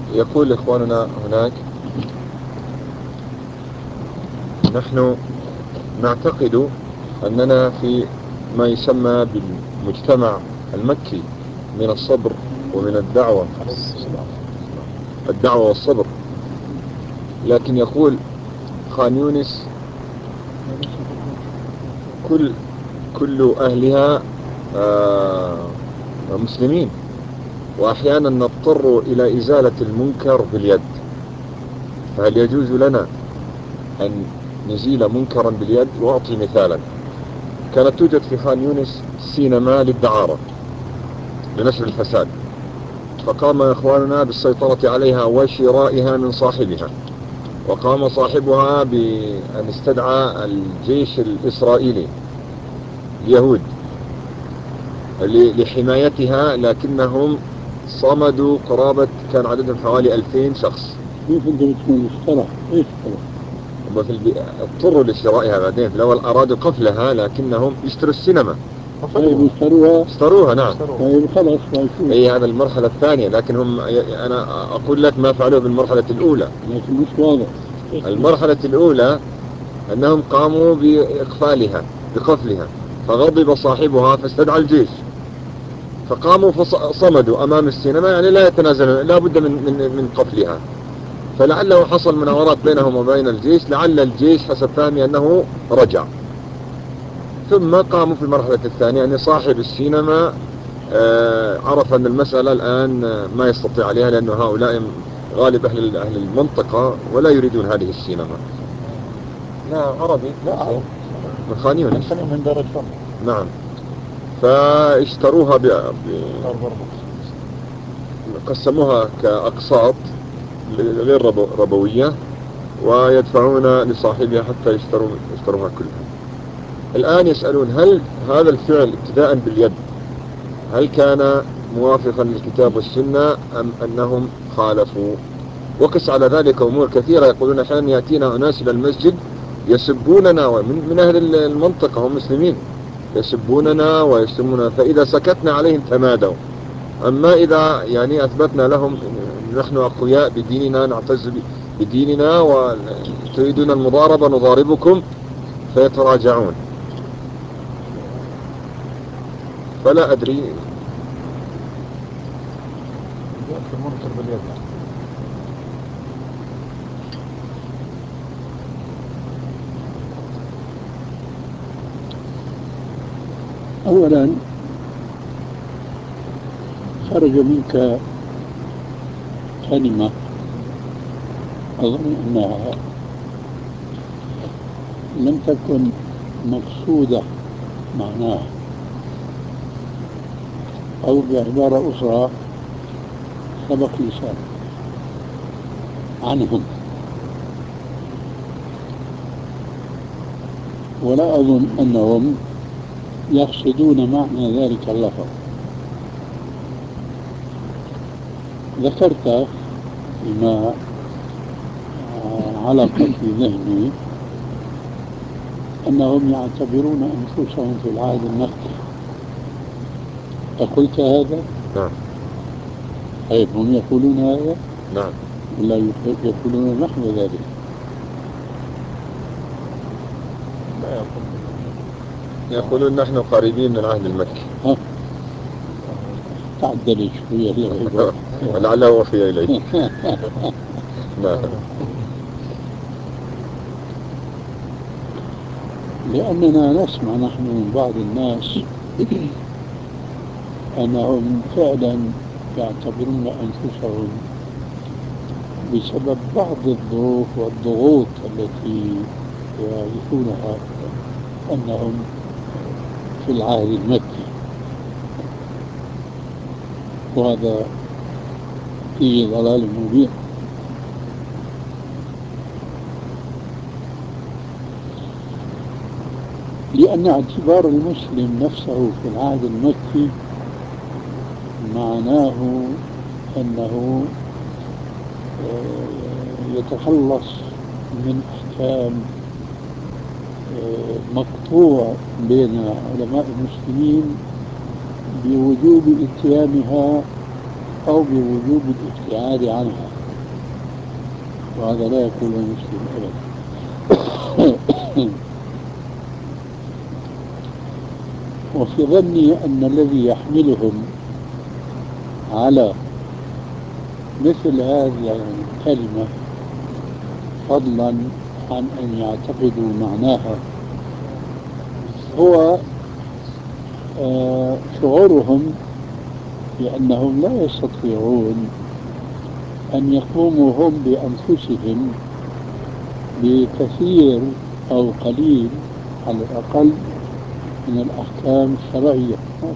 يقول إخواننا هناك: نحن نعتقد أننا في ما يسمى بالمجتمع المكي من الصبر ومن الدعوة والصبر. لكن يقول خان يونس كل أهلها مسلمين، وأحيانا نضطر إلى إزالة المنكر باليد، فهل يجوز لنا أن نزيل منكرا باليد؟ وأعطي مثالا: كانت توجد في خان يونس سينما للدعارة لنشر الفساد، فقام إخواننا بالسيطرة عليها وشرائها من صاحبها، وقام صاحبها بأن استدعى الجيش الإسرائيلي اليهود لحمايتها، لكنهم صمدوا قرابة، كان عددهم حوالي 2000 شخص. كيف انت بتكون اشترى؟ ايش اضطروا لشرائها بعدين. في الأول أرادوا قفلها، لكنهم يشتروا السينما. طيب اشتروها نعم. طيب خلاص. اي هذا المرحلة الثانية، لكن هم أنا أقول لك ما فعلوه بالمرحلة الأولى. لكن مش واضح. المرحلة الأولى أنهم قاموا بقفلها، فغضب صاحبها فاستدعى الجيش، فقاموا فصمدوا أمام السينما، يعني لا يتنازلون، لا بد من قفلها. فلعله حصل مناورات بينهم وبين الجيش، لعل الجيش حسب فهمي أنه رجع، ثم قاموا في المرحلة الثانية. يعني صاحب السينما عرف أن المسألة الآن ما يستطيع عليها، لأن هؤلاء غالب أهل المنطقة ولا يريدون هذه السينما. لا عربي، لا من خان يونس، من دار الفن. نعم. فاشتروها قسموها كأقساط غير ربوية، ويدفعون لصاحبها حتى يشتروها كلها. الآن يسألون: هل هذا الفعل ابتداء باليد هل كان موافقا للكتاب والسنة أم أنهم خالفوا؟ وقس على ذلك أمور كثيرة. يقولون أحيانا يأتينا أناس إلى المسجد يسبوننا، من أهل المنطقة هم مسلمين، يسبوننا ويشتموننا، فإذا سكتنا عليهم تمادوا. أما إذا يعني أثبتنا لهم نحن أقوياء بديننا، نعتز بديننا، وتريدون المضاربة نضاربكم، فيتراجعون. فلا أدري. المنكر باليد أولا خرج منك كلمة أظن أنها لم تكن مقصودة معناها، أو بعبارة أخرى سبق لسانك عنهم، ولا أظن أنهم يقصدون معنى ذلك اللفظ. ذكرت فيما علق في ذهني أنهم يعتبرون أنفسهم في العهد المكي. أقلت هذا؟ نعم. طيب هم يقولون هذا؟ نعم. ولا يقولون نحو ذلك؟ لا يقولون نحن قريبين من العهد المكي. تعدل شوية العبارة. ولعله وفي إليه. نعم. لأننا نسمع نحن من بعض الناس أنهم فعلا يعتبرون أنفسهم بسبب بعض الظروف والضغوط التي يواجهونها أنهم في العهد المكي، وهذا فيه ضلال مبين. لأن اعتبار المسلم نفسه في العهد المكي معناه أنه يتخلص من أحكام مقطوع بين علماء المسلمين بوجوب اتيانها أو بوجوب الابتعاد عنها. وهذا لا يكون مسلم أبدا. وفي ظني أن الذي يحملهم على مثل هذه الكلمة فضلا عن أن يعتقدوا معناها هو شعورهم بأنهم لا يستطيعون أن يقوموا هم بأنفسهم بكثير أو قليل على الأقل من الأحكام الشرعية.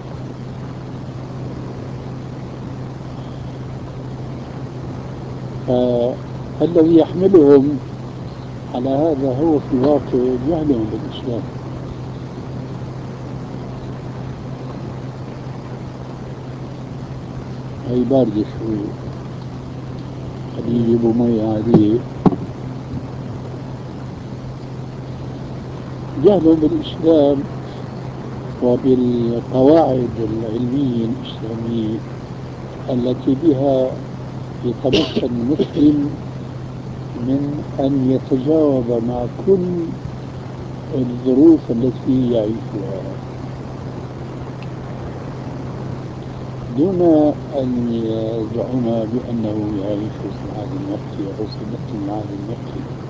فالذي يحملهم على هذا هو في الواقع جهلهم بالإسلام. هي باردة شوي، خليه يجيبوا مي عادية. جهلهم بالإسلام وبالقواعد العلمية الإسلامية التي بها يتمكن المسلم من أن يتجاوب مع كل الظروف التي يعيشها دون أن يزعم بأنه يعيش في العالم المكي أو في مثل العالم المكي.